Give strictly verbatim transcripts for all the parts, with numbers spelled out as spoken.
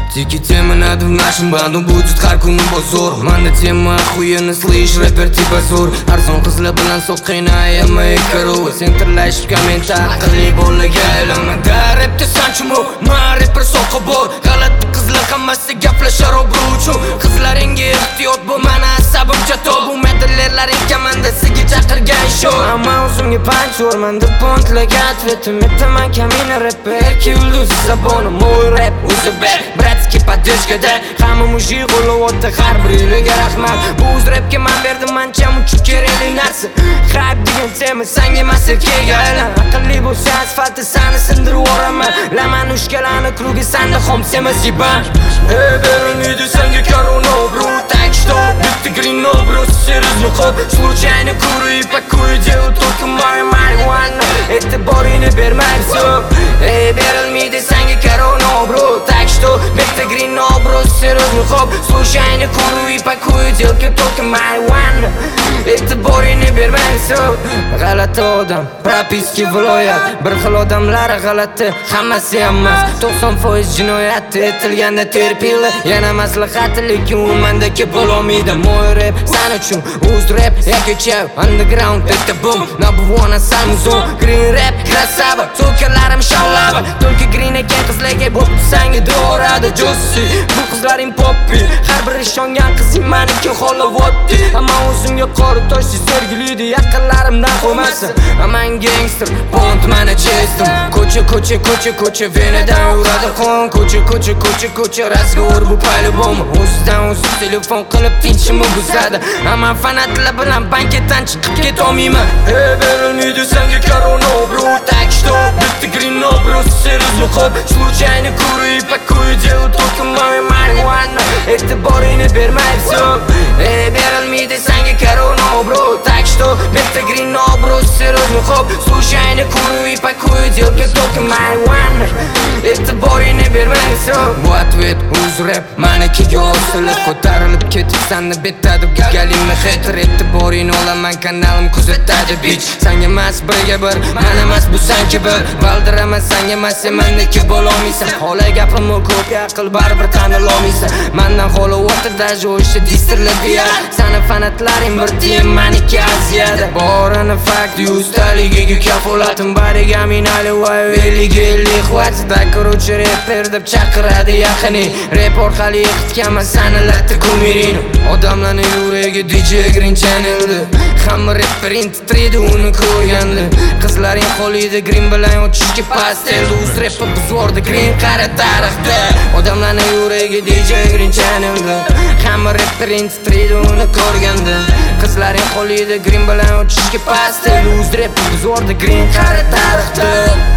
Тики темы надо в нашем банду будет har kuni bozor. Manda tema охуенно, слышь, рэпер типа Зур. Arzon qizlar bilan so'q qiynayamay karu. Sen tirlashib kommentar qilib bo'laga aylanmada. Rapda sanchimo, ma rapper so'qi bor. G'alati qizlar hammasi gaplashar obro' uchun. Qizlaringga ehtiyot bo'l, mana asabimcha to'b. Bu medallarning komandasiga chaqirgan show. Ammo o'zimga panch urman deb pontlagan atvetim. Aytaman kamina rapper ki yulduz zabonim. Mo'y rap o'zbek bratskiy поддержкада. Hamma mujik qo'llayotdi har bir yiliga rahmat. Bu o'z rapga men berdim ancha muchib kerakli narsa. Hype degan tema sanga emas erkakga aylan. Aqlli bo'lsa asfaltda sani sindirib yuboraman. Lamanushkalarni krugi sanda xom sema ziban. Ey berilmaydi senga korona bro. Так что bitta green bro, серьезно хоп. Случайно курю и пакую, делаю только мою марихуану. E'tiboringni bermay всё. Ey berilmaydi senga korona bro. Так что bitta green bro, серьезно хоп. Случайно курю и пакую, делаю только марихуану. E'tiboringni bermay всё. G'alati odam, propiska viloyat. Bir xil odamlar g'alati, hammasi emas. to'qson foiz jinoyat etilganda terpili. Yana maslahat lekin u mendagi bo'lolmaydi. Mo'y rap san uchun, o'z rap yakecha underground это boom. Nabuvona salmuzon, green rap krasava. So'kalarim shavlava. Только green ekan qizlarga bo'p sanga dorada jossi. Bu qizlaring poppy, har bir ishongan qizing meniki Hollywooddi. Ammo o'zimga qori toshdi sergiliydi, yaqinlarimdan qo'ymasin. Men gangster, pont mana chestim. Ko'cha ko'cha ko'cha ko'cha venadan uradi qon. Ko'cha ko'cha ko'cha ko'cha razgovor bu по-любому. O'zidan o'zi telefon qilib tinchimni buzadi. Ammo fanatlar bilan banketdan chiqib ketolmayman. Ey berilmaydi senga korona bro. Так что bitta green bro, серьезно хоп. Случайно курю и пакую, делаю только мою марихуану. E'tiboringni bermay всё. Ey berilmaydi senga korona bro. Так что bitta green bro, серьезно хоп. Случайно курю и пакую, делаю только марихуану. E'tiboringni bermay всё. Bu atvet o'z rap manikiga osilib ko'tarilib ketibsan bitta deb galimni hater. E'tiboringni olaman, kanalim kuzatadi bitch. Senga emas birga bir, men emas bu senga bir. Valdiraman senga emas, mendiki bo'lolmaysan. Xola gapimni ko'p aql baribir tanilolmaysan. Mendan Hollywoodda даже o'sha distrlarga ya. Sani fanatlaring bir tiyin meniki aziyada. Borini fakt yuztaligiga kafolatim bariga minali va elliga ellik xvatda короче rapper deb chaqiradi yaqini. Rap orqali yiqitganman sani latta kumirini. Odamlarning yuragi D J Green Channel'da. Hamma rapperin titraydi uni ko'rganda. Qizlaring qo'lida green bilan o'tishga pastel. O'z rapper buzordi green qara tarixda. Odamlarning yuragi D J Green Channel'da. Hamma rapperin titraydi uni ko'rganda. Qizlaring qo'lida green bilan o'tishga pastel. O'z rapper buzordi green qara tarixda.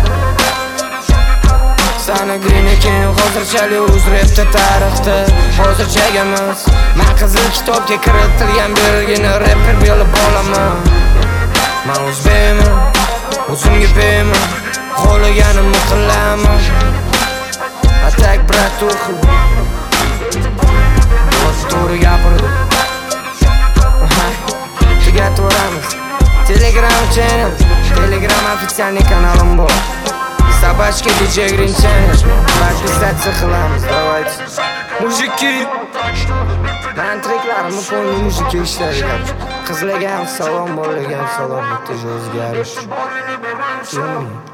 Sana green ekan hozirchalik o'z rapda tarixda. Hozircha emas. Men qizil kitobga kiritilgan birgina rapper bo'lib qolaman. Men o'zbekman, o'zimga beyman, xohlaganimni qilaman. Atak bratuxi. To'g'ri gapirdi. Tugatvoramiz. Telegram channel, Telegram официальный kanalim bor. Собачки D J Green Channel. Подписаться qilamiz. Давайте. Mujiki. Men treklarimni qo'yni mujiki ishlaydilar. Qizlarga ham salom, bolalarga ham salom. Bitta o'zgarish.